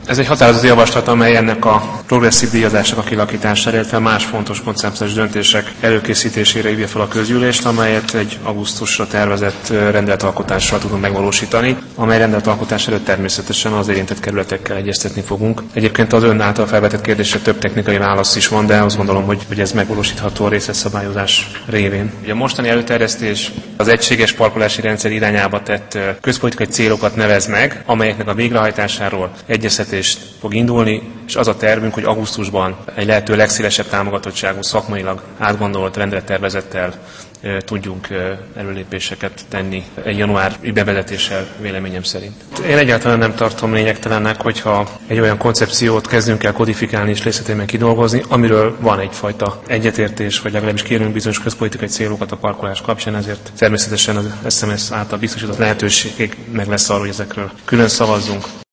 Ez egy határozati javaslat, amely ennek a progresszív díjazásnak a kilakítására, illetve más fontos koncepciós döntések előkészítésére hívja fel a közgyűlést, amelyet egy augusztusra tervezett rendeletalkotással tudunk megvalósítani, amely rendeletalkotás előtt természetesen az érintett kerületekkel egyeztetni fogunk. Egyébként az ön által felvetett kérdésre több technikai válasz is van, de azt gondolom, hogy ez megvalósítható a részletszabályozás révén. Ugye a mostani előterjesztés az egységes parkolási rendszer irányába tett közpolitikai célokat nevez meg, amelyeknek a végrehajtásáról egyeztetést fog indulni, és az a tervünk, hogy augusztusban egy lehető legszélesebb támogatottságú, szakmailag átgondolt rendelettervezettel tudjunk előlépéseket tenni egy januári bevezetéssel véleményem szerint. Én egyáltalán nem tartom lényegtelennek, hogyha egy olyan koncepciót kezdünk el kodifikálni és részletében kidolgozni, amiről van egyfajta egyetértés, vagy legalábbis kérünk bizonyos közpolitikai célokat a parkolás kapcsán, ezért természetesen az SMS által biztosított lehetőség meg lesz arra, hogy ezekről külön szavazzunk.